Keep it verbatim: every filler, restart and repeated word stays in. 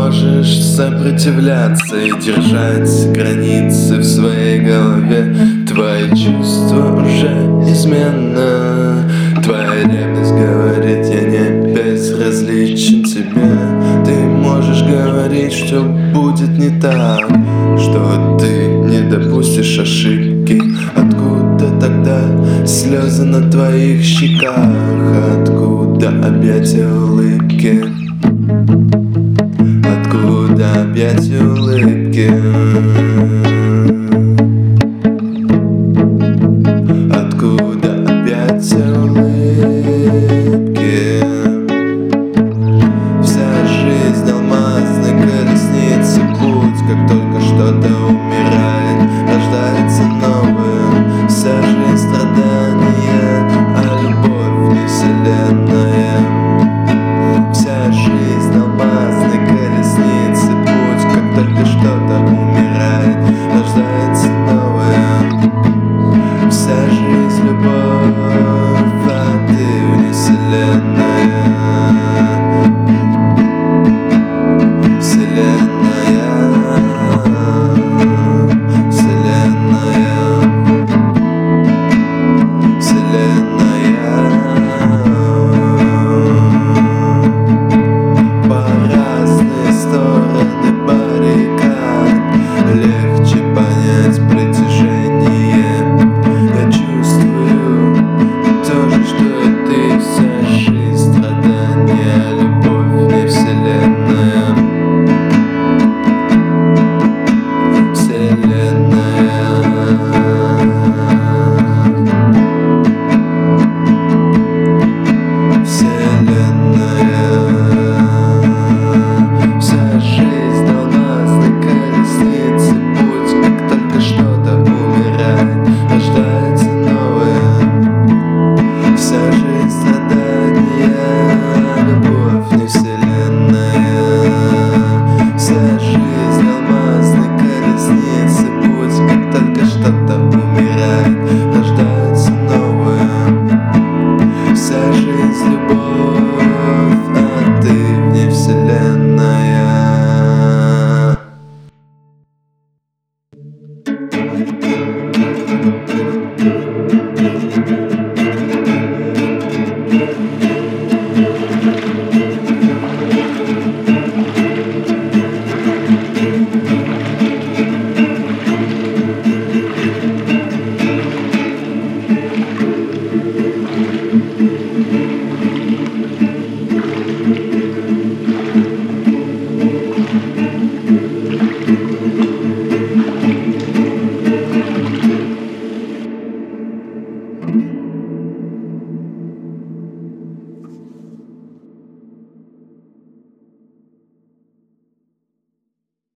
можешь сопротивляться и держать границы в своей голове. Твои чувства уже изменно. Твоя ревность говорит: я не безразличен тебе. Ты можешь говорить, что будет не так, что ты не допустишь ошибки. Откуда тогда слезы на твоих щеках? Откуда объятия улыбки? Откуда объятия улыбки? Откуда объятия улыбки? Вся жизнь алмазной колесницы, путь, как только что-то умирает, рождается новое. Вся жизнь страдания, а любовь не вселенная.